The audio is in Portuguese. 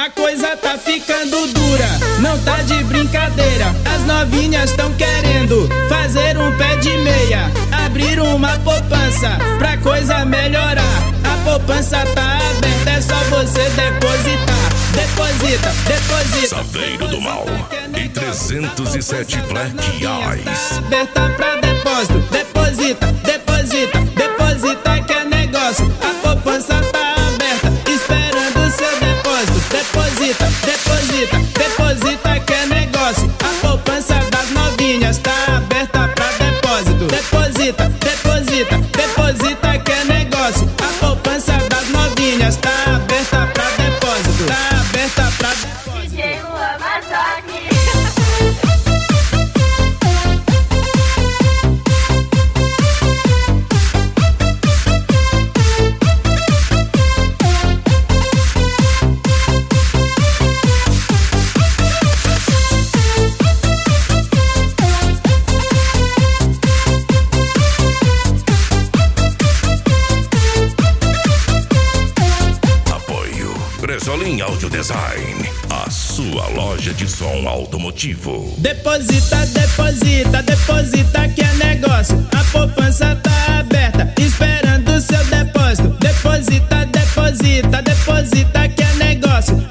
A coisa tá ficando dura, não tá de brincadeira. As novinhas tão querendo fazer um pé de meia, abrir uma poupança pra coisa melhorar. A poupança tá aberta, é só você depositar. Deposita, deposita. Saveiro do Mal e 307 Black Eyes. Aberta pra depósito. Deposita, deposita, deposita que é negócio. A poupança tá aberta, esperando o seu depósito. Deposita, deposita, deposita que é negócio. A poupança das novinhas tá aberta pra depósito. Deposita, deposita, deposita que é negócio. A poupança das novinhas tá aberta pra depósito. Tá aberta pra depósito. DJ Luan Mazzoni. Bresolim Audio Design, a sua loja de som automotivo. Deposita, deposita, deposita que é negócio. A poupança tá aberta, esperando o seu depósito. Deposita, deposita, deposita que é negócio.